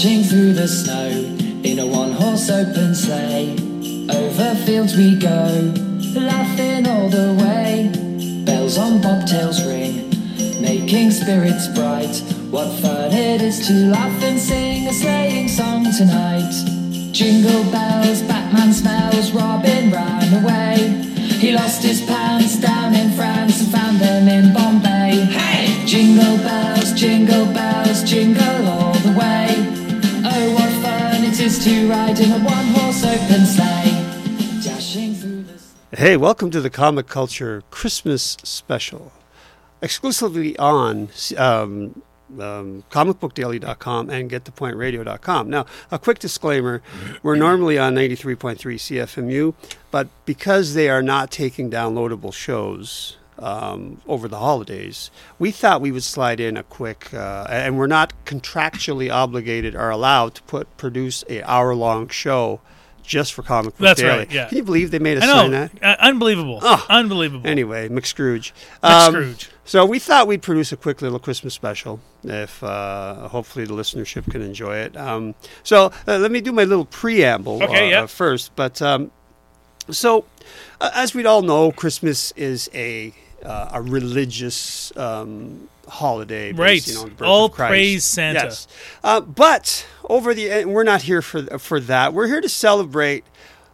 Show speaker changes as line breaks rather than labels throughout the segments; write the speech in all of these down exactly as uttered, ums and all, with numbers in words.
Dashing through the snow in a one-horse open sleigh. Over fields we go, laughing all the way. Bells on bobtails ring, making spirits bright. What fun it is to laugh and sing a sleighing song tonight. Jingle bells, Batman smells, Robin ran away. He lost his pants down in France and found them in Bombay. Hey! Jingle bells, jingle bells, jingle all the way. Oh, what fun it is to ride in a one-horse open sleigh. Dashing through the...
Hey, welcome to the Comic Culture Christmas Special. Exclusively on um, um, comic book daily dot com and get the point radio dot com. Now, a quick disclaimer, we're normally on ninety-three point three C F M U, but because they are not taking downloadable shows um, over the holidays, we thought we would slide in a quick, uh, and we're not contractually obligated or allowed to put produce a hour-long show just for Comic Book
That's
Daily.
right, yeah.
Can you believe they made us
I know.
sign that?
Uh, unbelievable.
Oh.
Unbelievable.
Anyway, McScrooge.
McScrooge.
Um, so we thought we'd produce a quick little Christmas special, if uh, hopefully the listenership can enjoy it. Um, so uh, let me do my little preamble
Okay,
uh,
yeah.
uh, first. But um, so, uh, as we all know, Christmas is a uh, a religious um, holiday, based,
Right.
You know, on the birth
All
of Christ.
praise Santa.
Yes, uh, but over the and we're not here for for that. We're here to celebrate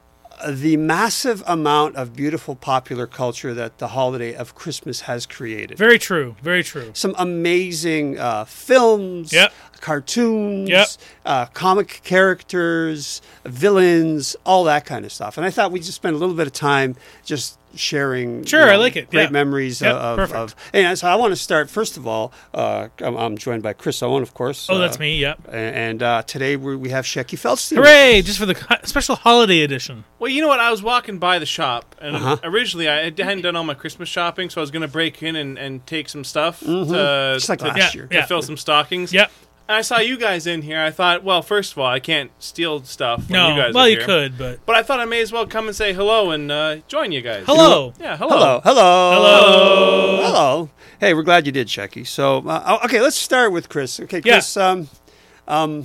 the massive amount of beautiful popular culture that the holiday of Christmas has created.
Very true. Very true.
Some amazing uh, films,
Yep.
cartoons,
Yep.
uh, comic characters, villains, all that kind of stuff. And I thought we'd just spend a little bit of time just sharing
Sure,
you know,
I like it.
great
Yeah.
memories
Yep,
of,
perfect.
of and so I want to start first of all uh, I'm, I'm joined by Chris Owen, of course.
Oh, that's
uh,
me. Yep.
and uh, today we we have Shecky Feldstein.
Hooray! Just for the ho- special holiday edition.
Well, you know what? I was walking by the shop, and
Uh-huh.
originally I hadn't done all my Christmas shopping, so I was going to break in and, and take some stuff to,
Just like
to,
last
Yeah,
year.
to
yeah.
fill some stockings.
Yep.
And I saw you guys in here. I thought, well, first of all, I can't steal stuff when
No.
you guys
well,
are
you
here.
could, but
But I thought I may as well come and say hello and uh, join you guys.
hello.
Yeah, hello.
Hello, hello,
Hello.
hello. Hey, we're glad you did, Shecky. So, uh, okay, let's start with Chris. Okay,
Yeah.
Chris. Um, um,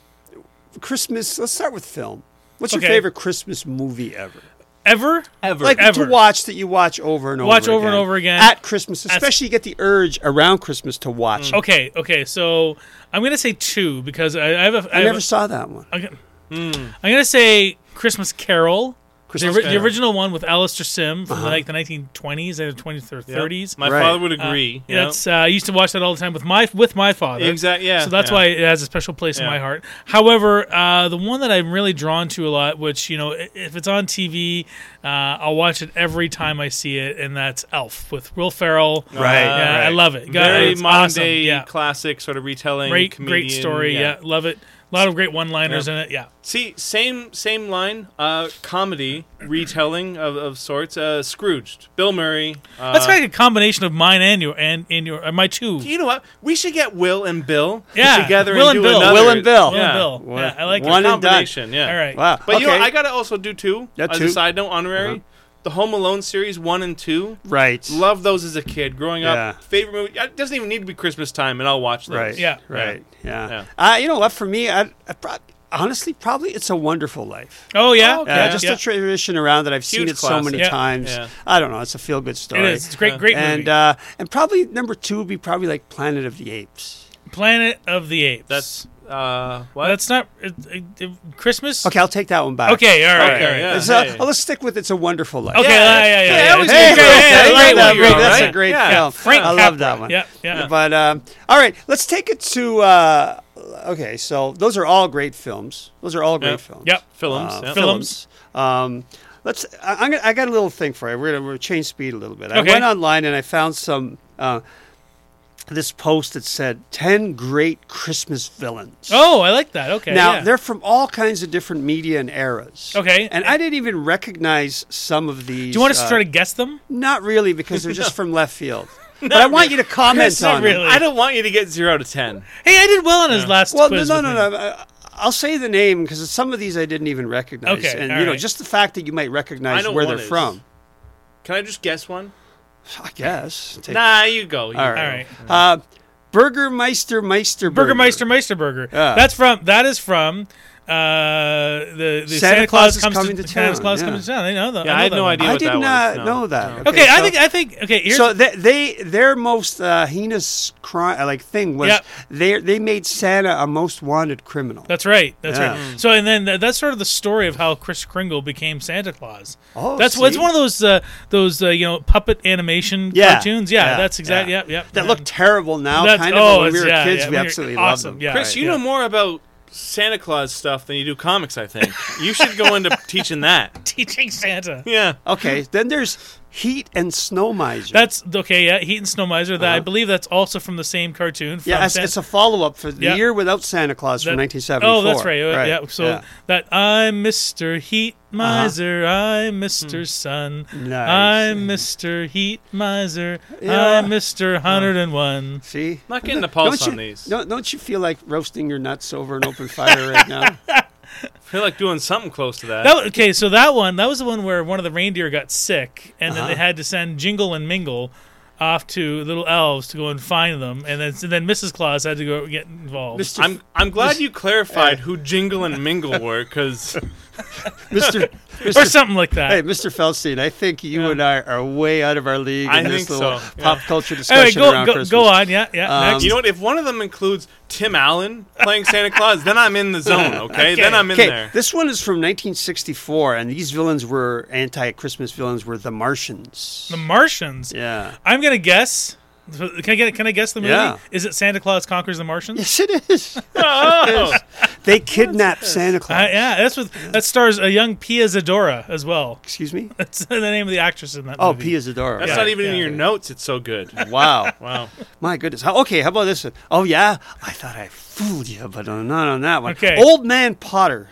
Christmas. Let's start with film. What's your
Okay.
favorite Christmas movie ever?
Ever?
Ever.
Like
Ever.
to watch that you watch over and over.
Watch over
again
and over again.
at Christmas,
That's-
especially you get the urge around Christmas to watch. it.
Okay. Okay. So I'm gonna say two because I, I have a.
I
have
never
a-
saw that one.
I'm gonna- I'm gonna say Christmas Carol.
Christmas
the, ori- the
Carol.
original one with Alistair Sim from
Uh-huh.
like the nineteen twenties and twenties or
Yep.
thirties.
My
Right.
father would
Uh,
agree. you know?
That's uh, I used to watch that all the time with my with my father.
Exact- yeah,
So that's
yeah.
why it has a special place in
Yeah.
my heart. However, uh, the one that I'm really drawn to a lot, which you know, i- if it's on T V, uh, I'll watch it every time I see it, and that's Elf with Will Ferrell.
Right,
Yeah, I
right.
love it. God,
Very
it's
modern
awesome.
day
Yeah.
classic sort of retelling.
Great,
comedian,
great story. Yeah. love it. A lot of great one-liners
Yeah.
in it. Yeah.
See, same same line, uh, comedy retelling of, of sorts. Uh, Scrooged, Bill Murray. Uh,
That's like a combination of mine and your and in your uh, my two.
You know what? We should get Will and Bill
Yeah,
together
Will
and,
and
do
Bill.
another.
Will and Bill.
Will
Yeah.
and Bill.
One-
Yeah, I like
one
it.
and done.
Combination, yeah.
All right.
Wow.
But you know,
okay.
I gotta also do two.
Yeah,
as
two.
a side note, honorary.
Uh-huh.
The Home Alone series one and two.
right.
Love those as a kid. Growing up,
Yeah.
favorite movie. It doesn't even need to be Christmas time, and I'll watch those.
Right.
Yeah.
Right. Yeah.
Yeah.
Uh, you know what? For me, I, I pro- honestly probably It's a Wonderful Life.
Oh yeah.
Oh, okay.
Yeah,
yeah.
just
yeah.
a tradition around that I've seen
Huge
it so
classic.
many
Yeah.
times.
Yeah.
I don't know. It's a feel good story.
It is. It's a great, great movie.
And uh, and probably number two would be probably like Planet of the Apes.
Planet of the Apes.
That's uh, what?
That's not it, it, it- Christmas.
Okay, I'll take that one back.
Okay. All right.
Okay,
all right.
yeah.
Let's, uh,
Hey.
well, let's stick with It's a Wonderful Life.
Okay.
Yeah,
Yeah. Yeah. Yeah.
yeah,
yeah,
I always
yeah.
get
Hey,
it.
okay,
Yeah,
I
I
like
like
that.
that.
Great. That's
Right?
a great
Yeah.
film.
Frank
I love
Capra.
that one.
Yeah. Yeah.
But um, all right, let's take it to. Uh, okay, so those are all great films. Those are all great
Yep.
films.
Yep.
Films.
Uh,
yeah.
Films.
Um, let's. I, I'm gonna, I got a little thing for you. We're gonna, we're gonna change speed a little bit. I
Okay.
went online and I found some. Uh, this post that said ten great Christmas villains.
Oh, I like that. Okay.
Now,
yeah.
they're from all kinds of different media and eras.
Okay.
And I didn't even recognize some of these.
Do you want us to
uh,
try to guess them?
Not really, because they're just from left field. But I want you to comment
Chris, not
on them.
really.
I don't want you to get zero to ten.
Hey, I did well on his last
Well, no,
quiz.
no,
with
no,
me.
no. I- I'll say the name because some of these I didn't even recognize.
Okay,
And,
all
you know,
right.
just the fact that you might
I
recognize
know
where
one
they're
is.
from.
Can I just guess one?
I guess. Take-
Nah, you go. You
All
go.
right.
All right.
Uh, Burgermeister Meister Burger.
Burgermeister Meisterburger.
Yeah.
That's from. That is from. Uh, the, the
Santa
Santa,
Claus
Claus,
is
comes
coming
to,
to
Santa
town,
Claus
yeah.
coming to town. I know that.
Yeah,
I, know
I had
that
no
one.
idea
I
what
did
that
not
was. No.
know that.
No.
Okay, I
so-
think I think okay. Here's
So they, they their most uh, heinous crime like thing was
Yep.
they they made Santa a most wanted criminal.
That's right. That's
Yeah.
right. So, and then th- that's sort of the story of how Kris Kringle became Santa Claus.
Oh,
that's
see?
what's one of those uh, those uh, you know puppet animation
Yeah.
cartoons. Yeah,
Yeah.
that's exactly.
Yeah.
Yep, yep.
That
yeah.
looked terrible now,
That's-
kind of.
oh,
but when we were
it's- yeah,
kids,
yeah,
we
when you're
absolutely
awesome,
loved them.
yeah.
Chris, you
yeah.
know more about Santa Claus stuff than you do comics, I think. You should go into teaching that.
teaching Santa.
Yeah.
Okay, then there's Heat and Snow Miser.
That's okay. Yeah, Heat and Snow Miser. That I
Uh-huh.
believe that's also from the same cartoon. From
yeah, it's,
San-
it's a follow up for the
Yeah.
year without Santa Claus from
that-
nineteen seventy-four.
Oh, that's right. uh, Yeah. So
yeah.
that I'm Mister Heat Miser. I'm Mister Sun.
Nice.
I'm Mister Heat Miser.
Yeah.
I'm Mister one hundred and one.
See,
Not getting a pulse
don't
on
you,
these.
Don't, don't you feel like roasting your nuts over an open fire right now?
I feel like doing something close to that.
That wa- okay, so that one, that was the one where one of the reindeer got sick, and then
Uh-huh.
they had to send Jingle and Mingle off to little elves to go and find them, and then and then Missus Claus had to go get involved.
Mister
I'm I'm glad you clarified who Jingle and Mingle were, because
Mister
or
Mister
something like that.
Hey, Mister Feldstein, I think you and I are way out of our league
I
in this
think
little
so, yeah.
pop culture
Anyway,
discussion
go
around
go,
Christmas.
go on, yeah, yeah.
Um,
next.
you know what? If one of them includes Tim Allen playing Santa Claus, then I'm in the zone. Okay,
Okay.
then I'm in
Okay,
there.
this one is from nineteen sixty-four, and these villains were anti-Christmas villains. Were the Martians?
The Martians.
Yeah.
I'm gonna guess. Can I get? Can I guess the movie?
Yeah.
Is it Santa Claus Conquers the Martians?
Yes, it is.
Oh,
They kidnapped Santa Claus.
Uh, yeah, that's what that stars a young Pia Zadora as well.
Excuse me.
That's the name of the actress in that
Oh,
movie.
Pia Zadora.
that's
Yeah,
not even in
yeah.
your notes. It's so good.
Wow.
Wow.
My goodness. How, okay, how about this one? Oh, yeah. I thought I fooled you, but uh, not on that one.
Okay.
Old Man Potter.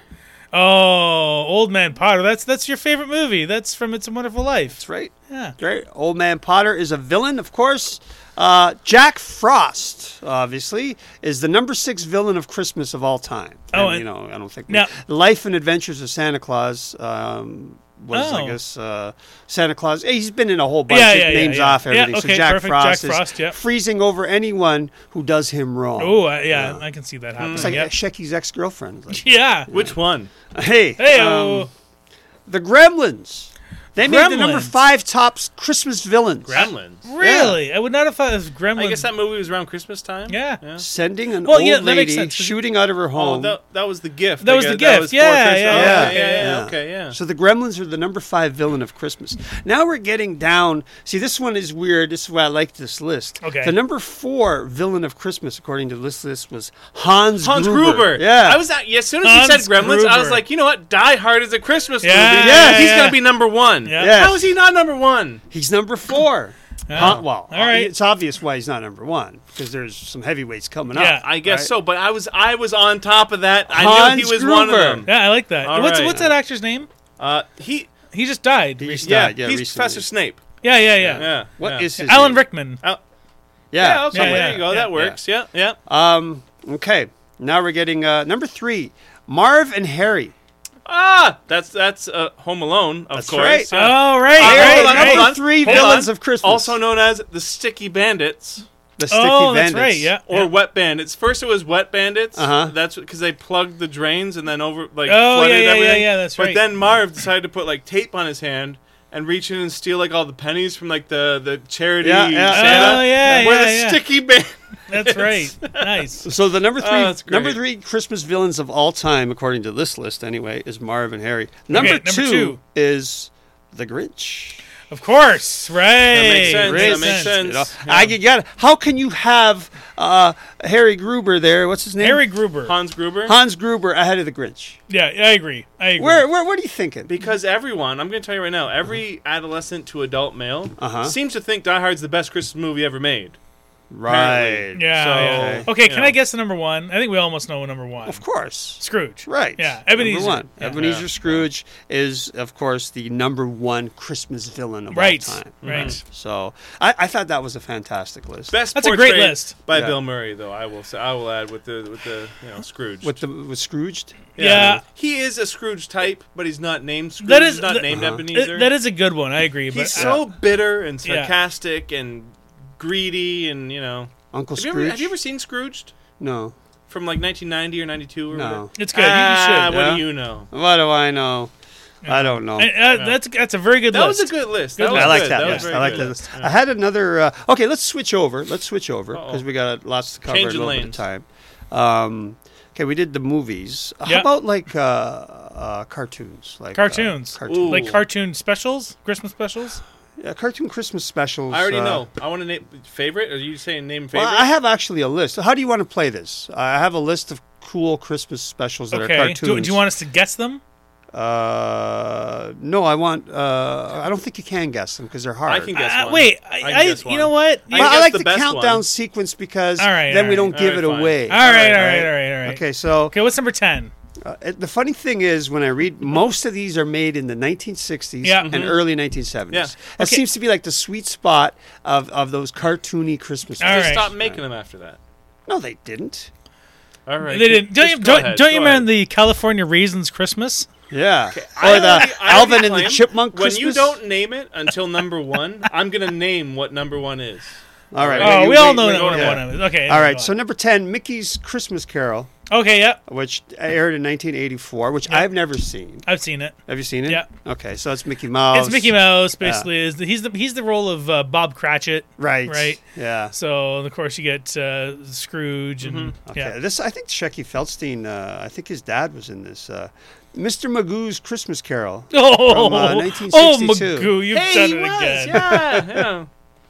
Oh, Old Man Potter. That's that's your favorite movie. That's from It's a Wonderful Life.
That's right.
Yeah.
Right. Old Man Potter is a villain, of course. Uh, Jack Frost, obviously, is the number six villain of Christmas of all time.
Oh,
and,
and-
you know, I don't think
now-
the Life and Adventures of Santa Claus um, was, I
Oh.
guess, uh, Santa Claus. He's been in a whole bunch.
Yeah,
of
yeah, yeah,
names
yeah.
off
Yeah,
everything.
okay,
so Jack
perfect.
Frost
Jack
is
Frost, yeah.
freezing over anyone who does him wrong.
Oh, uh, yeah, I can see that happening.
It's like
yeah.
Shecky's ex-girlfriend. Like,
yeah.
Which one?
hey,
Hey,
um, the Gremlins. They made the number
Gremlins.
five top Christmas villains.
Gremlins.
really? I would not have thought it was Gremlins.
I guess that movie was around Christmas time.
Yeah.
Yeah.
Sending an
Well,
old
yeah, that makes
lady
sense.
shooting out of her
Oh,
home.
that, that was the gift.
That
I
was the
guess.
gift.
for
Yeah,
Christmas.
yeah,
Oh,
yeah,
yeah, yeah,
yeah.
Okay, yeah.
So the Gremlins are the number five villain of Christmas. Now we're getting down. See, this one is weird. This is why I like this list.
Okay.
The number four villain of Christmas, according to this list, was Hans,
Hans
Gruber.
Gruber.
Yeah.
I was at, yeah, as soon as
Hans
you said Gremlins, I was
Gruber.
like, you know what? Die Hard is a Christmas
Yeah,
movie.
yeah,
he's
yeah.
gonna be number one.
Yeah.
Yes.
How is he not number one?
He's number four.
Oh,
Han- well,
all right.
it's obvious why he's not number one because there's some heavyweights coming
Yeah.
up.
I guess
right?
so, but I was I was on top of that. I
Hans
knew he was one of
Gruber.
them.
Yeah, I like that.
All
what's
right.
what's that actor's name?
Uh, he,
He just died.
He just
recently.
yeah,
died, yeah,
he's
recently.
Professor Snape.
Yeah, yeah, yeah.
Yeah.
What is
yeah.
his
Alan
name?
Rickman.
Yeah,
Yeah.
okay,
Yeah,
there
yeah,
you go.
yeah,
that works. Yeah, yeah.
Um. Okay. Now we're getting uh, number three. Marv and Harry.
Ah, that's that's uh, Home Alone, of
That's
course.
right.
Yeah.
Oh, right,
Uh,
right,
hold on,
right.
hold on.
Three
Hold
villains
on.
of Christmas.
Also known as the Sticky Bandits
the Sticky
Oh,
Bandits.
that's right. Yeah.
or
yeah.
Wet Bandits. First, it was Wet Bandits.
Uh-huh.
That's because they plugged the drains and then over like
Oh,
flooded
yeah, yeah,
everything.
yeah, yeah, that's
but
right.
then Marv decided to put like tape on his hand and reach in and steal like all the pennies from like the the charity
Yeah, yeah,
Santa.
Oh, yeah,
Where
yeah,
the
yeah.
Sticky Band.
That's right. Nice.
So the number three,
Oh, that's great.
number three Christmas villains of all time, according to this list anyway, is Marv and Harry. Number,
number
two,
two.
is the Grinch.
Of course. Right.
That makes sense.
Great
That makes sense.
You know,
Yeah.
I you got. How can you have uh, Harry Gruber there? What's his name?
Harry Gruber.
Hans Gruber.
Hans Gruber ahead of the Grinch.
Yeah, I agree. I agree.
Where, where, what are you thinking?
Because everyone, I'm going to tell you right now, every adolescent to adult male
Uh-huh.
seems to think Die Hard's the best Christmas movie ever made.
Right.
Yeah.
So,
yeah. Okay, can
you
I
know.
guess the number one? I think we almost know number one.
Of course.
Scrooge.
Right.
Yeah, Ebenezer.
Number one.
Yeah.
Ebenezer
Yeah.
Scrooge is, of course, the number one Christmas villain of
Right.
all time.
Right.
So I, I thought that was a fantastic list.
Best
That's a great
portrait
list.
by
Yeah.
Bill Murray, though. I will say, I will add with the with the you know Scrooge.
With the with Scrooged.
Yeah.
he is a Scrooge type, but he's not named Scrooge.
That is-
he's not
that-
named
Uh-huh.
Ebenezer.
It- that is a good one. I agree.
he's
but
so bitter and
Yeah.
sarcastic and greedy, and you know.
Uncle
Have you,
Scrooge.
ever, have you ever seen Scrooged?
No.
From like nineteen ninety or ninety-two or
No.
whatever?
It's good.
Ah,
you should.
what
Yeah?
do you know?
What do I know? I don't know.
And, uh, That's that's a very good
That
list.
was a good list.
Good
That was
I like
good.
that.
was
yes,
very
I like
good.
that. I had another. Uh, okay, let's switch over. Let's switch over
Uh-oh.
because we got lots to cover in a
Changing
little bit of
lanes.
time. Um, okay, we did the movies. How
Yeah.
about like uh, uh, cartoons? Like uh,
Cartoons.
cartoons.
Ooh.
Like cartoon specials, Christmas specials.
Yeah, cartoon Christmas specials.
I already
uh,
know. I want to name favorite. Are you saying name favorite?
Well, I have actually a list. How do you want to play this? I have a list of cool Christmas specials that are
Okay.
cartoons.
Do, do you want us to guess them?
Uh, no, I want. Uh, I don't think you can guess them because they're hard.
I can guess
Uh,
one.
wait,
I
I,
can
I,
guess
you
one.
know what?
I
You-
Well,
can
I
guess
like
the
the
best
countdown
one.
sequence because
All right,
then
all
we
right.
don't
All
give
right,
it
fine.
away.
all right, all right,
right.
all right, all right.
Okay, so
Okay, what's number ten?
uh, it- the funny thing is, when I read, most of these are made in the nineteen sixties
Yeah.
and
Mhm.
early nineteen seventies.
Yeah.
That
Okay.
seems to be like the sweet spot of, of those cartoony Christmas.
All
They
movies.
right.
stopped making them after that.
No, they didn't.
All right.
They didn't. Don't you,
Just go
don't,
ahead,
don't
go
you
ahead.
remember the California Raisins Christmas?
Yeah,
I
or the
already- I
Alvin
already
and the
claim
Chipmunk
When
Christmas.
you don't name it until number one, I'm gonna name what number one is.
All right.
Oh,
well, you
we all
wait-
know
wait-
that one.
yeah.
one of it. Okay.
All right,
go
so
on.
number ten, Mickey's Christmas Carol,
Okay, yeah,
which aired in nineteen eighty-four, which
Yeah.
I've never seen.
I've seen it.
Have you seen it?
Yeah.
Okay, so it's Mickey Mouse.
It's Mickey Mouse. Basically, is the, he's the he's the role of uh, Bob Cratchit.
Right.
Right.
Yeah.
So of course you get uh, Scrooge and
Okay.
yeah.
This, I think Shecky Feldstein. Uh, I think his dad was in this. Uh, Mister Magoo's Christmas Carol.
Oh,
From, uh,
oh,
nineteen sixty-two.
Magoo, you've
hey,
done
he
it
was.
again.
Yeah, yeah.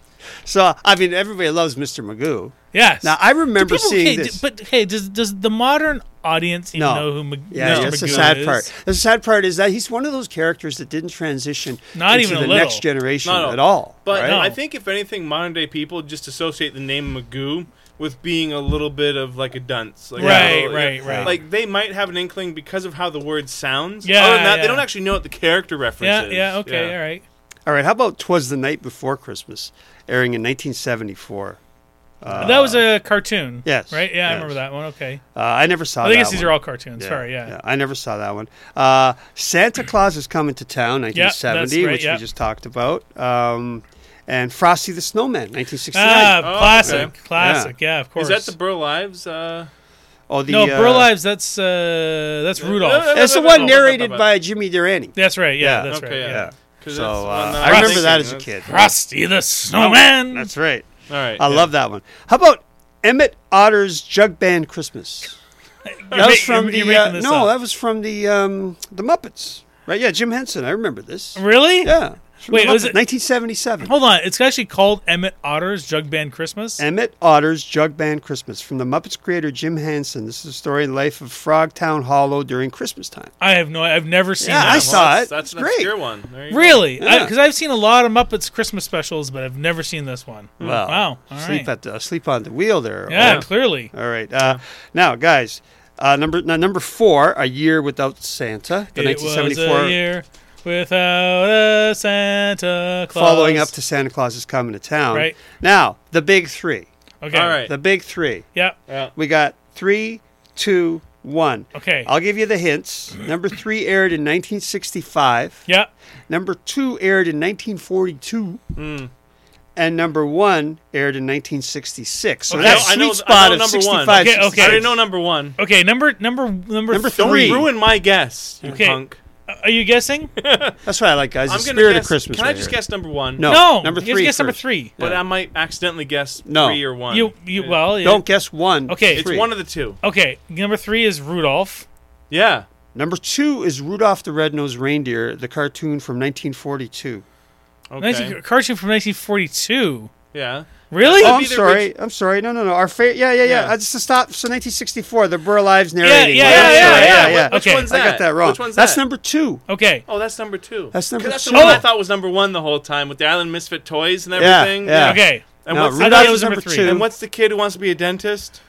So I mean, everybody loves Mister Magoo.
Yes.
Now I
Do
remember
people-
seeing
hey,
this.
d- but hey, does does the modern audience even
No.
know who Mag-
Yeah,
Mister
that's the
Magoo
sad
is?
part. The sad part is that he's one of those characters that didn't transition
Not
into
even a
the
little.
next generation
Not at
at all.
But
right?
No.
I think if anything, modern day people just associate the name Magoo with being a little bit of like a dunce. Like,
Right,
a little-
right, right.
Like they might have an inkling because of how the word sounds.
Yeah,
Other than that,
yeah.
they don't actually know what the character reference
Yeah,
is.
yeah, okay, all right.
All right, how about "Twas the Night Before Christmas," airing in nineteen seventy-four? Uh,
that was a cartoon.
yes,
Right? Yeah, I
yes.
remember that one. Okay.
Uh, I never saw.
I
that
guess these
one.
are all cartoons. Sorry, yeah.
I never saw that one. Uh, Santa Claus is Coming to Town, nineteen seventy,
right,
which
yeah.
we just talked about. Um, and Frosty the Snowman, nineteen sixty-nine.
Ah,
Oh,
classic,
okay.
classic. Yeah, of course.
Is that the Burl Ives? Uh,
oh, the,
no,
uh,
Burl Ives. That's uh, that's Rudolph.
uh,
That's the
No,
one
no, no,
narrated
no, no.
by Jimmy Durante.
That's right. Yeah,
Yeah.
that's
okay,
right.
yeah.
Yeah.
'Cause
So
that's the one
uh,
that
I
I'm
remember that
thinking.
as a kid.
Frosty the Snowman.
That's right.
All right.
I
yeah.
love that one. How about Emmett Otter's Jug Band Christmas?
You're
That was
ma-
from
you're- you're
the
making
uh,
this
no,
up.
that was from the um, the Muppets, right? Yeah, Jim Henson. I remember this.
Really?
Yeah. It's from
Wait,
the
was
Muppets,
it-
nineteen seventy-seven?
Hold on. It's actually called Emmett Otter's Jug Band Christmas.
Emmett Otter's Jug Band Christmas from the Muppets creator Jim Henson. This is the story and life of Frogtown Hollow during Christmas time.
I have no. I've never seen
Yeah,
that.
I
one.
saw
that's,
it.
That's
It's
an
great.
obscure one. There you go.
Really?
Yeah.
Because I've seen a lot of Muppets Christmas specials, but I've never seen this one.
Well,
wow. All
sleep
right.
at the, sleep on the wheel there.
Yeah,
Oh.
clearly.
All right. Uh, now, guys, uh, number now, number four, A Year Without Santa, the
It
nineteen
was
seventy-four,
a year without a Santa Claus.
following up to Santa Claus is Coming to Town.
Right.
Now, the big three.
Okay.
All right.
The big three.
Yeah.
Yeah.
We got three, two, one.
Okay.
I'll give you the hints. Number three aired in nineteen sixty-five.
Yeah.
Number two aired in nineteen forty-two.
Mm.
And number one aired in nineteen sixty-six. So
Okay.
that
I
sweet
know- I
spot
know
of
number one.
sixty-five.
Okay, okay.
I
sixty-six.
already know number one.
Okay. Number number number,
Number
three.
three.
Ruin my guess, you
Okay.
punk.
Are you guessing?
That's what I like, guys.
I'm
The
gonna
spirit
guess.
of Christmas.
Can I
right
just
here.
guess number one?
No.
no.
number
You have to
three
guess number
first.
three.
But
Yeah.
I might accidentally guess
No.
three or one.
You you well. Yeah.
Don't guess one.
Okay.
It's
three.
one of the two.
Okay. Number three is Rudolph.
Yeah.
Number two is Rudolph the Red-Nosed Reindeer, the cartoon from nineteen forty-two.
Okay.
nineteen cartoon from nineteen forty-two.
Yeah.
Really?
Oh,
That'd
I'm
be the
sorry.
orig-
I'm sorry. No, no, no. Our fa- yeah, yeah, yeah.
Yeah.
Uh, just to stop. So nineteen sixty-four, the Burl Ives
Yeah,
narrating.
yeah,
Right,
yeah,
I'm
yeah,
sorry.
yeah.
yeah.
Which
Okay.
one's
I
that?
got that wrong.
Which one's
That's
that?
number two.
Okay.
Oh, that's number two.
That's number
'Cause that's
two.
the one
Oh.
I thought was number one the whole time with the Island Misfit toys and
Yeah,
everything.
yeah.
Okay.
And
No,
what's
I
Rudolph
thought it
is
was number
number
three.
two.
and what's the kid who wants to be a dentist?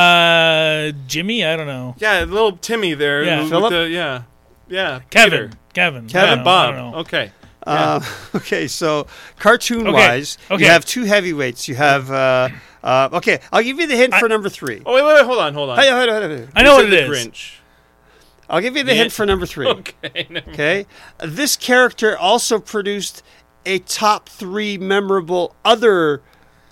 Uh, Jimmy. I don't know.
Yeah, little Timmy there.
Yeah.
who- with
Philip?
the- yeah. Yeah.
Kevin.
Peter.
Kevin.
Kevin,
I don't know. I
Bob.
don't know.
Okay.
Uh, okay, so cartoon-wise,
Okay, okay.
you have two heavyweights. You have. Uh, uh, okay, I'll give you the hint for number three.
Oh wait, wait, wait, hold on, hold on.
Hey, hold on, hold on.
I know
You
what
said
it
the
is.
Grinch.
I'll give you the
Yeah.
hint for number three.
Okay. never mind.
Okay, this character also produced a top three memorable other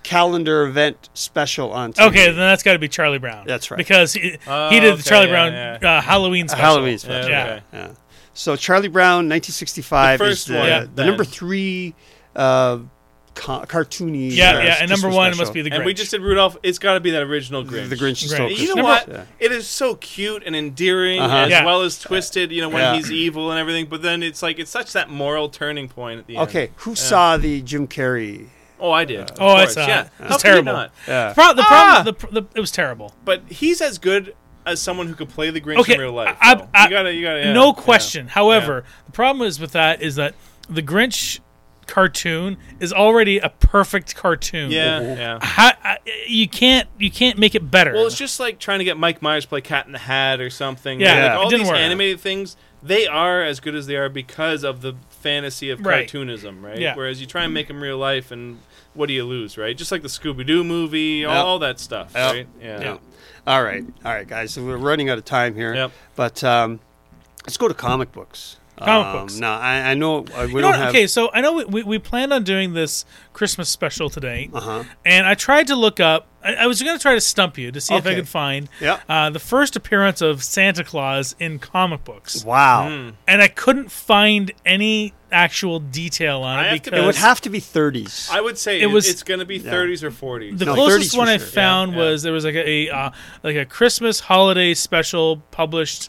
calendar event special on T V.
Okay, then that's got to be Charlie Brown.
That's right.
Because he,
Oh,
he did
okay,
the Charlie
yeah,
Brown
yeah.
Uh, Halloween
A
special.
Halloween special.
Yeah,
Yeah.
okay.
Yeah. So Charlie Brown, nineteen sixty-five,
The
is
first
the,
one,
Yeah.
the
then.
number three uh, ca- cartoony.
Yeah,
uh,
yeah, and number
Christmas
one
special.
must be the Grinch.
And we just did Rudolph. It's got to be that original Grinch.
The Grinch
Right.
Stole
You know
Christmas.
what?
Yeah.
It is so cute and endearing,
Uh-huh.
as
Yeah.
well as twisted. You know, when
Yeah.
he's evil and everything. But then it's like it's such that moral turning point at the end.
Okay, who saw the Jim Carrey?
Oh, I did.
Oh,
Of
I
course,
saw
yeah.
it. It
How
was
could you
terrible.
not?
Yeah.
The, pro- the
Ah!
problem, the, the, it was terrible.
But he's as good as someone who could play the Grinch
Okay,
in real life.
I-
though.
I-
you gotta, you gotta. Yeah,
no
yeah.
question. However, the problem is with that is that the Grinch cartoon is already a perfect cartoon.
Yeah, yeah.
How, I, you can't you can't make it better.
Well, it's just like trying to get Mike Myers to play Cat in the Hat or something.
Yeah,
Like,
Yeah.
all
it didn't
these
work.
animated things, they are as good as they are because of the fantasy of
Right.
cartoonism, right?
Yeah.
Whereas you try and make them real life, and what do you lose, right? Just like the Scooby Doo movie, all,
Yep.
all that stuff,
Yep.
right? Yeah.
Yeah. All right, all right, guys. So we're running out of time here.
Yep.
But um, let's go to comic books.
Comic
um,
books.
Now I, I know uh, we
You know
don't
what?
have.
Okay, so I know we, we, we planned on doing this Christmas special today,
Uh-huh.
and I tried to look up. I, I was going to try to stump you to see if I
Okay.
could find
Yeah.
uh, the first appearance of Santa Claus in comic books,
Wow.
Mm.
and I couldn't find any actual detail on
I
it
have to-
because
It would have to be thirties.
I would say
It
it
was-
it's going to be thirties or forties.
the
No,
closest
thirties for
one I
sure.
found
Yeah, yeah.
was there was like a, a uh, like a Christmas holiday special published.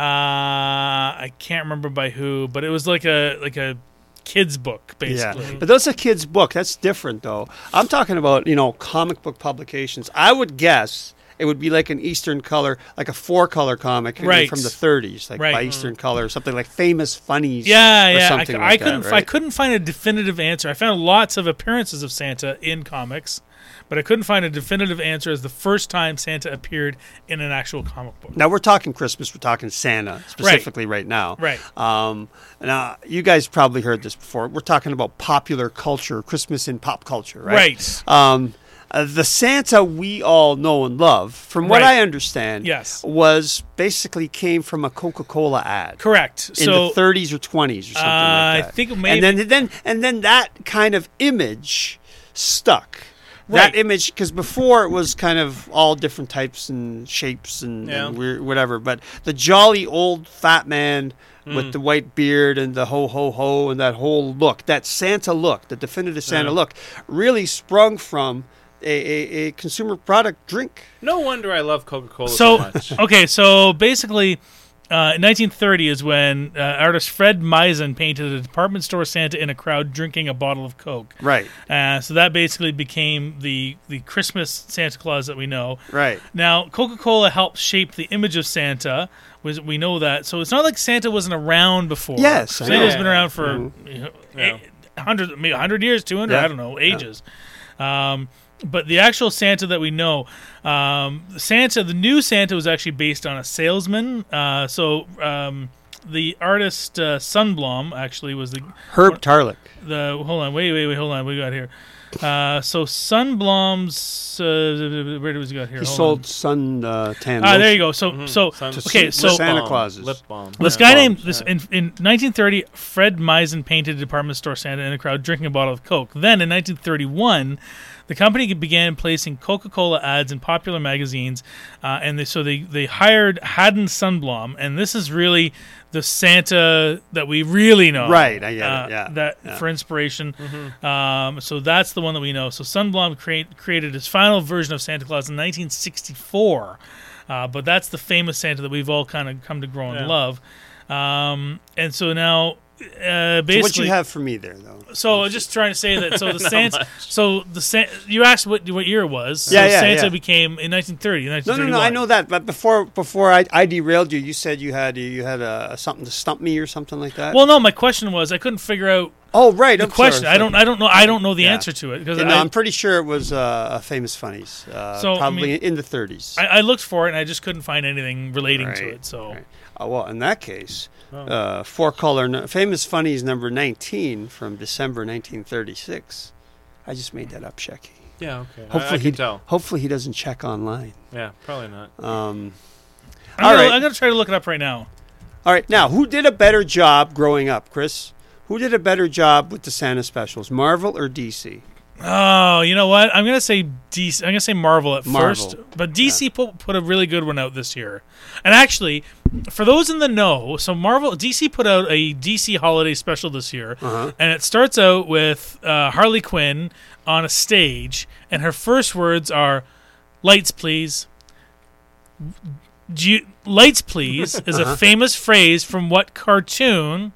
Uh, I can't remember by who, but it was like a like a kids book basically.
Yeah, but that's a kid's book. That's different, though. I'm talking about you know comic book publications. I would guess it would be like an Eastern Color, like a four-color comic
Right.
from the thirties, like
Right.
by Eastern Color, or something like Famous Funnies.
Yeah,
or
yeah. I,
something
I
like
couldn't.
That,
I
right?
couldn't find a definitive answer. I found lots of appearances of Santa in comics, but I couldn't find a definitive answer as the first time Santa appeared in an actual comic book.
Now we're talking Christmas. We're talking Santa specifically right, now.
Right.
Um, now you guys probably heard this before. We're talking about popular culture, Christmas in pop culture, right?
Right.
Um, uh, the Santa we all know and love, from what
Right.
I understand,
Yes.
was basically came from a Coca-Cola ad.
Correct.
In
so
the thirties or twenties or something
uh,
like that.
I think maybe
and then, then and then that kind of image stuck.
Right.
That image, because before it was kind of all different types and shapes and,
Yeah.
and weird, whatever. But the jolly old fat man
Mm.
with the white beard and the ho ho ho and that whole look, that Santa look, the definitive Santa
Yeah.
look, really sprung from a, a, a consumer product drink.
No wonder I love Coca-Cola so,
so
much.
okay. So basically. Uh, in nineteen thirty is when uh, artist Fred Misen painted a department store Santa in a crowd drinking a bottle of Coke.
Right,
Uh, so that basically became the the Christmas Santa Claus that we know.
right.
Now, Coca-Cola helped shape the image of Santa. Was we know that. So it's not like Santa wasn't around before.
Yes, I
Santa's
know.
been around for
Mhm.
you know,
Yeah.
a hundred, maybe a hundred years, two hundred.
Yeah.
I don't know, ages. Um, but the actual Santa that we know, um, Santa, the new Santa was actually based on a salesman. Uh, so um, the artist uh, Sunblom actually was the
Herb Tarlick.
the hold on, wait, wait, wait, hold on, what we got here? Uh, so Sunblom's uh, where did we got here?
He
Hold
sold
on.
sun uh, tan.
Ah, there
lotion.
you go. So,
Mhm.
so
Sun-
okay,
Lip
so
Santa
balm,
Clauses.
lip balm.
this
Yeah.
guy named
Bombs,
this in, in nineteen thirty, Fred Misen painted a department store Santa in a crowd drinking a bottle of Coke. Then in nineteen thirty-one, the company began placing Coca-Cola ads in popular magazines, uh, and they, so they they hired Haddon Sunblom, and this is really the Santa that we really know,
Right, I get it,
uh,
yeah,
That
yeah.
for inspiration. Um, so that's the one that we know. So Sunblom create, created his final version of Santa Claus in nineteen sixty-four, uh, but that's the famous Santa that we've all kind of come to grow and
Yeah.
love. Um, and so now, uh,
So
basically,
what you have for me there, though?
so I'm just trying to say that. So the
Not
Santa.
much.
So the San, you asked what what year it was. So
Yeah, yeah,
Santa
yeah.
became in nineteen thirty.
No,
nineteen
no,
thirty-one.
no. I know that, but before before I, I derailed you, you said you had you had uh, something to stump me or something like that.
Well, no. My question was I couldn't figure out
oh, right.
the
I'm
question.
sorry,
I don't. I don't know. I don't know the
Yeah.
answer to it because
Yeah, no,
I,
I'm pretty sure it was uh, a Famous Funnies. Uh,
So, I
probably
mean-
in the thirties.
I, I looked for it and I just couldn't find anything relating to
Right,
it. So
right. Uh, well, in that case,
Oh.
uh, four color n- Famous Funnies number nineteen from December nineteen thirty-six. I just made that up, Shecky.
Yeah, okay. I,
Hopefully
I
he
can tell.
hopefully he doesn't check online.
Yeah, probably not.
Um,
I'm,
all
gonna,
right.
I'm gonna try to look it up right now.
All right, now who did a better job growing up, Chris? Who did a better job with the Santa specials, Marvel or D C?
Oh, you know what? I'm gonna say D C. I'm gonna say Marvel at
Marvel.
first, but D C put, put a really good one out this year. And actually, for those in the know, so Marvel, D C put out a D C holiday special this year,
Uh-huh.
and it starts out with uh, Harley Quinn on a stage, and her first words are, "Lights, please." Do you, "Lights, please" is
Uh-huh.
a famous phrase from what cartoon?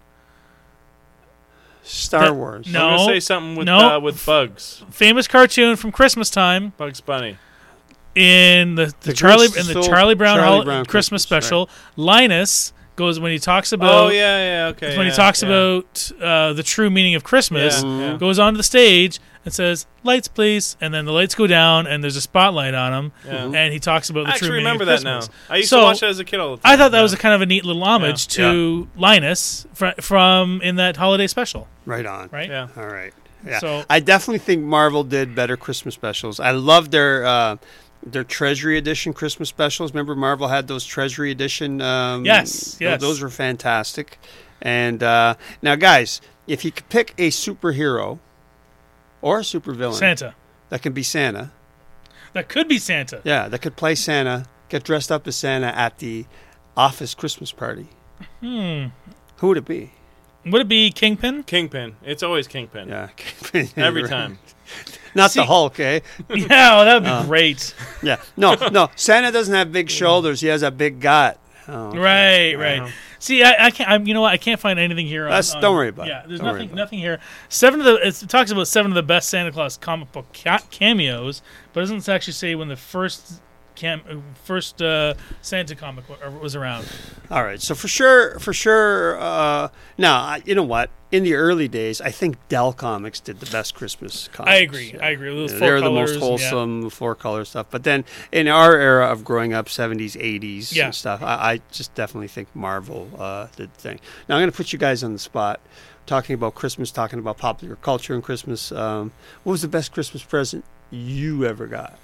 Star
That-
Wars.
no.
I'm gonna say something with
no.
uh, with bugs.
Famous cartoon from Christmas time.
Bugs Bunny.
In the, the,
The
Charlie
Grinch
in the
stole
Charlie Brown,
Charlie
hol-
Brown
Christmas,
Christmas,
special, Linus goes when he talks about
Oh yeah, yeah, okay.
when
yeah,
he talks
yeah.
about uh, the true meaning of Christmas,
Yeah, yeah.
goes onto the stage and says, "Lights, please," and then the lights go down and there's a spotlight on him,
Yeah.
and he talks about the
I
true
actually
meaning
remember
of
that
Christmas.
now. I used
So,
to watch that as a kid all the time.
I thought that
yeah.
was a kind of a neat little homage
Yeah.
to Linus fr- from in that holiday special,
Right on.
right?
Yeah.
All right. Yeah.
So-
I definitely think Marvel did better Christmas specials. I love their uh, their Treasury Edition Christmas specials. Remember, Marvel had those Treasury Edition. Um,
Yes,
th-
yes.
Those were fantastic. And uh, now, guys, if you could pick a superhero or a supervillain,
Santa.
that can be Santa.
That could be Santa.
Yeah, that could play Santa, get dressed up as Santa at the office Christmas party.
Hmm.
Who would it be?
Would it be Kingpin?
Kingpin. It's always Kingpin.
Yeah,
Every time.
Not
See-
the Hulk, eh?
Yeah, well, that would be
Uh,
great.
Yeah, no, no. Santa doesn't have big shoulders. He has a big gut. Oh, okay.
Right, right.
Uh-huh.
See, I, I can't. I'm, you know what? I can't find anything here. On,
That's-
on-
don't worry about it.
Yeah, there's
Don't worry
nothing,
about
nothing here. Seven of the it talks about seven of the best Santa Claus comic book ca- cameos, but it doesn't actually say when the first cam uh, first uh, Santa comic wa- was around.
All right. So for sure, for sure. Uh, now, I- you know what? In the early days, I think Dell Comics did the best Christmas comics.
I agree.
Yeah.
I agree. Those
Yeah,
full
they're the
colors,
most
yeah.
wholesome four color stuff. But then in our era of growing up, seventies, eighties,
Yeah.
and stuff, I, I just definitely think Marvel uh, did the thing. Now I'm going to put you guys on the spot, talking about Christmas, talking about popular culture and Christmas. Um, what was the best Christmas present you ever got?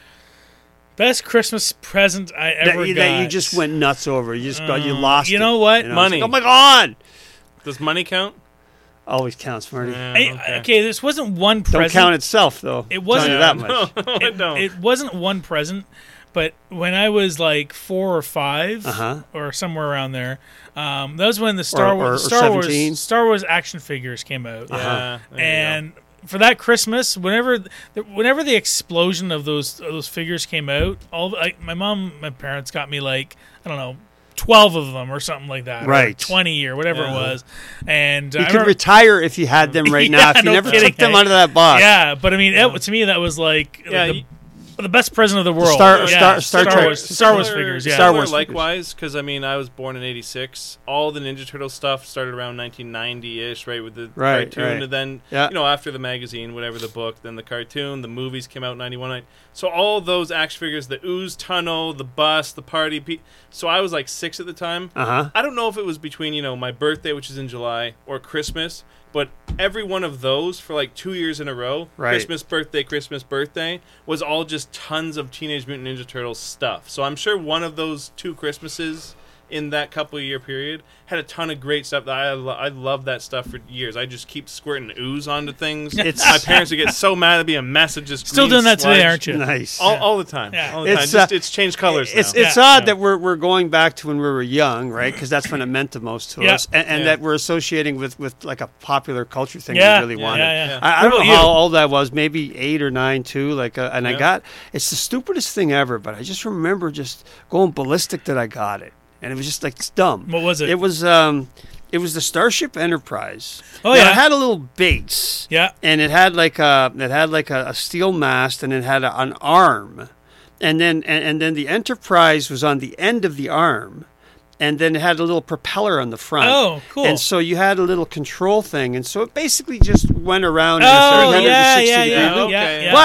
Best Christmas present I
That,
ever
you-
got.
that you just went nuts over. You just got you
Uh,
lost.
you
it,
know what?
It's
Money.
like, oh my god!
Does money count?
Always counts, Marty.
Yeah,
I- okay. this wasn't one
Don't
present.
count itself though.
It wasn't-
Tell you that much.
No, I
it,
don't.
it wasn't one present, but when I was like four or five,
Uh-huh.
or somewhere around there, um, that was when the Star
Or- or-
Wars
or
Star
seventeen.
Wars Star Wars action figures came out,
yeah. there you go.
and for that Christmas, whenever whenever the explosion of those of those figures came out, all the, like, my mom, my parents got me like I don't know. Twelve of them, or something like that, or
Right.
Twenty, or whatever it
Yeah.
was, and
You
I
could
remember-
retire if you had them right now.
Yeah,
If you
no
never
kidding,
took them
eh?
out of that box.
yeah, but I mean, it, to me, that was like
Yeah,
the,
you-
the best present of the world.
Star-
yeah,
Star- Star Trek.
Wars, Star Wars
Similar-
figures. Yeah,
Star
similar
Wars figures.
likewise, because I mean, I was born in eighty-six. All the Ninja Turtle stuff started around nineteen ninety-ish, right, with the
Right,
cartoon,
right.
and then
Yeah.
you know after the magazine, whatever the book, then the cartoon, the movies came out in ninety-one. So all those action figures, the Ooze Tunnel, the bus, the party. Pe- so I was like six at the time.
Uh huh.
I don't know if it was between, you know, my birthday, which is in July, or Christmas, but every one of those for like two years in a row,
Right.
Christmas, birthday, Christmas, birthday, was all just tons of Teenage Mutant Ninja Turtles stuff. So I'm sure one of those two Christmases in that couple of year period had a ton of great stuff. That I, lo- I love that stuff for years. I just keep squirting ooze onto things.
It's-
my parents would get so mad. It'd be a mess of just
Still
green
doing that today,
sludge.
aren't you?
Nice.
All, all the time.
Yeah.
All the
It's,
time. Just,
uh,
it's changed colors
It's
now.
it's
Yeah.
odd
Yeah.
that we're we're going back to when we were young, right? Because that's when it meant the most to
Yeah.
us, and, and
Yeah.
that we're associating with, with like a popular culture thing
Yeah,
we really
yeah,
wanted.
yeah, yeah.
I, I
What
don't know
about you?
how old I was, maybe eight or nine too. Like, uh, and I
Yeah.
got it's the stupidest thing ever, but I just remember just going ballistic that I got it, and it was just like it's dumb.
What was it?
It was um, it was the Starship Enterprise.
Oh,
Now,
yeah.
it had a little base.
Yeah.
And it had like a it had like a, a steel mast, and it had a, an arm, and then and, and then the Enterprise was on the end of the arm, and then it had a little propeller on the front.
Oh, cool.
And so you had a little control thing, and so it basically just went around in
Oh,
a three hundred
yeah,
sixty
yeah,
degree
yeah,
loop.
yeah,
Okay.
yeah.
But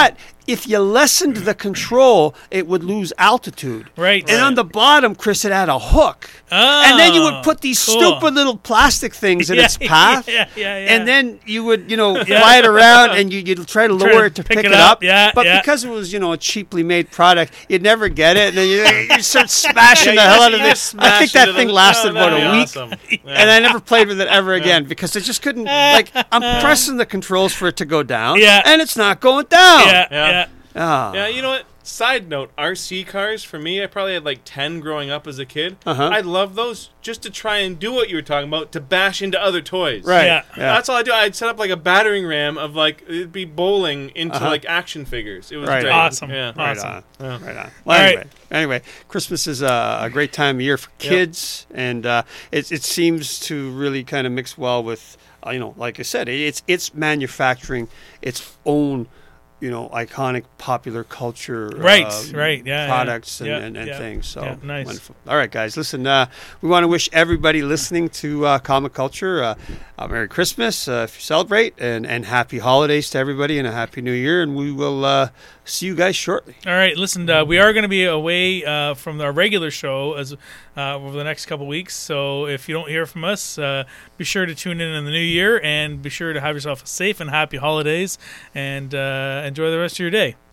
if you lessened the control, it would lose altitude.
Right.
And on the bottom, Chris, it had a hook.
Oh,
and then you would put these
cool.
stupid little plastic things in
Yeah,
its path.
yeah, yeah, yeah.
And then you would, you know, fly it around and you, you'd try to
Try
lower
to
it to
pick
pick,
it
it
up.
up.
Yeah,
but
yeah.
because it was, you know, a cheaply made product, you'd never get it. And then you, you start smashing
Yeah,
the
you
hell
just-
out of
you
it.
just
I think
smash
that
into
thing
the-
lasted
oh,
about
that'd
a
be
week.
awesome.
And I never played with it ever again because I just couldn't, like, I'm pressing the controls for it to go down.
Yeah.
And it's not going down.
Yeah,
Yeah.
yeah.
Ah.
Yeah, you know what? Side note, R C cars, for me, I probably had like ten growing up as a kid.
Uh-huh.
I love those just to try and do what you were talking about, to bash into other toys.
Right.
Yeah.
Yeah.
That's all I do. I'd set up like a battering ram of like, it'd be bowling into
Uh-huh.
like action figures. It was
Right.
great.
Awesome.
Yeah.
Right
Awesome.
on.
Yeah.
Right on. Well,
All
anyway,
right.
anyway, Christmas is a, a great time of year for kids, and uh, it, it seems to really kind of mix well with, uh, you know, like I said, it's it's manufacturing its own, you know, iconic popular culture,
Right,
uh,
right, yeah, yeah.
products and,
Yeah,
and, and
yeah.
things. So
Yeah, nice.
wonderful. All right, guys, listen. Uh, we want to wish everybody listening to uh, Comic Culture uh, a Merry Christmas uh, if you celebrate, and and Happy Holidays to everybody, and a Happy New Year. And we will uh, see you guys shortly.
All right, listen, uh, we are going to be away uh, from our regular show as uh, over the next couple weeks. So if you don't hear from us, uh, be sure to tune in in the new year, and be sure to have yourself a safe and happy holidays, and uh, enjoy the rest of your day.